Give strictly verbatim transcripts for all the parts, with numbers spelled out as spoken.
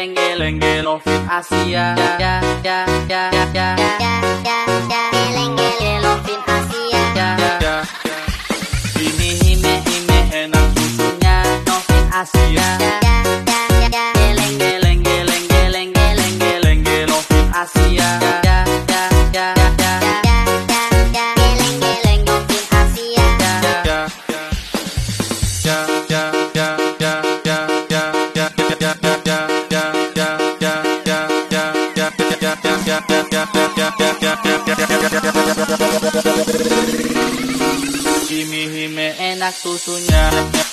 geleng geleng gelovin Asia, ya ya ya ya ya ya ya geleng gelovin Asia, ya ya. Ini hime hime enak susunya Novin Asia, ya ya ya geleng geleng geleng geleng geleng geleng gelovin Asia, ya ya ya ya ya ya geleng geleng Novin Asia, ya ya ya ya ya ya ya ya ya Hime hime enak susunya.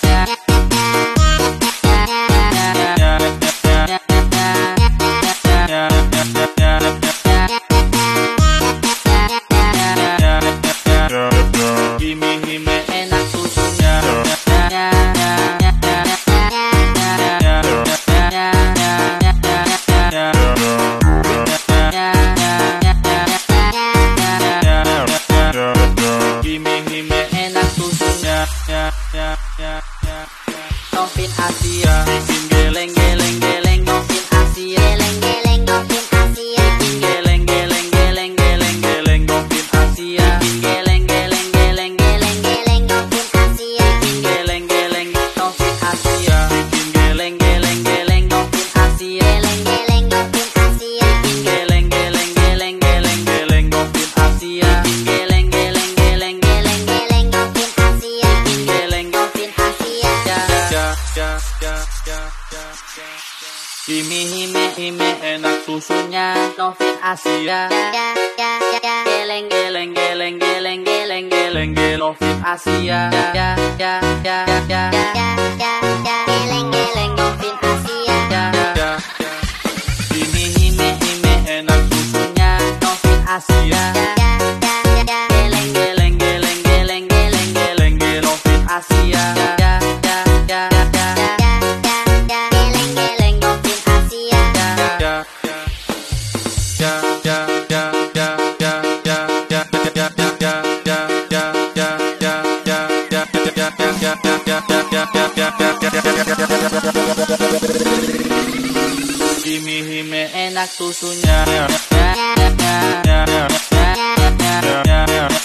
Hime hime enak susunya. Novin Asia, bikin geleng geleng geleng Novin Asia, geleng geleng Novin Asia, geleng geleng geleng geleng geleng Novin Asia, geleng geleng geleng geleng geleng Novin Asia, geleng geleng Novin Asia, bikin geleng geleng geleng Novin Asia, geleng geleng Novin Asia, geleng geleng geleng geleng geleng Novin Asia, geleng geleng geleng geleng geleng Novin Asia, geleng Novin Asia, ya ya ya ya ya ya. Hime hime hime enak susunya Novin Asia, ya ya ya geleng geleng geleng geleng geleng geleng gelovin Asia, ya ya ya ya ya ya ya geleng geleng Novin Asia, ya ya. Hime hime hime enak susunya Novin Asia, ya ya ya geleng geleng geleng geleng geleng geleng gelovin Asia, ya ya ya ya ya ya geleng geleng Novin Asia, ya ya ya ya ya ya ya ya ya ya ya ya Hime hime enak susunya.